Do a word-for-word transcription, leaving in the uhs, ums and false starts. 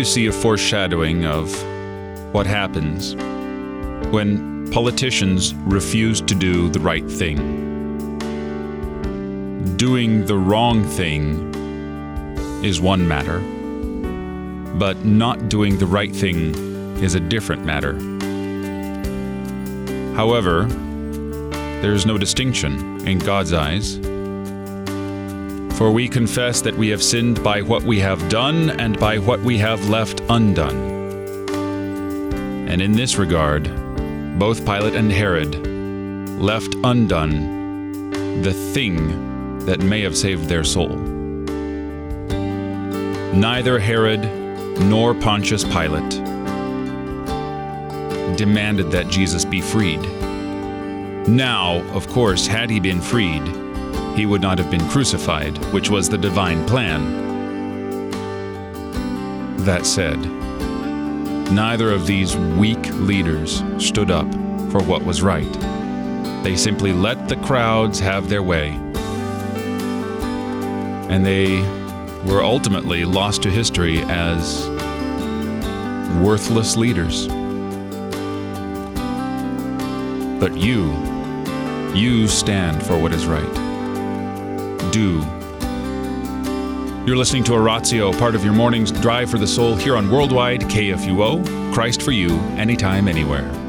see a foreshadowing of what happens when politicians refuse to do the right thing. Doing the wrong thing is one matter, but not doing the right thing is a different matter. However, there is no distinction in God's eyes. For we confess that we have sinned by what we have done and by what we have left undone. And in this regard, both Pilate and Herod left undone the thing that may have saved their soul. Neither Herod nor Pontius Pilate demanded that Jesus be freed. Now, of course, had he been freed, he would not have been crucified, which was the divine plan. That said, neither of these weak leaders stood up for what was right. They simply let the crowds have their way. And they were ultimately lost to history as worthless leaders. But you, you stand for what is right. Do. You're listening to Oratio, part of your morning's Drive for the Soul here on Worldwide K F U O, Christ for you, anytime, anywhere.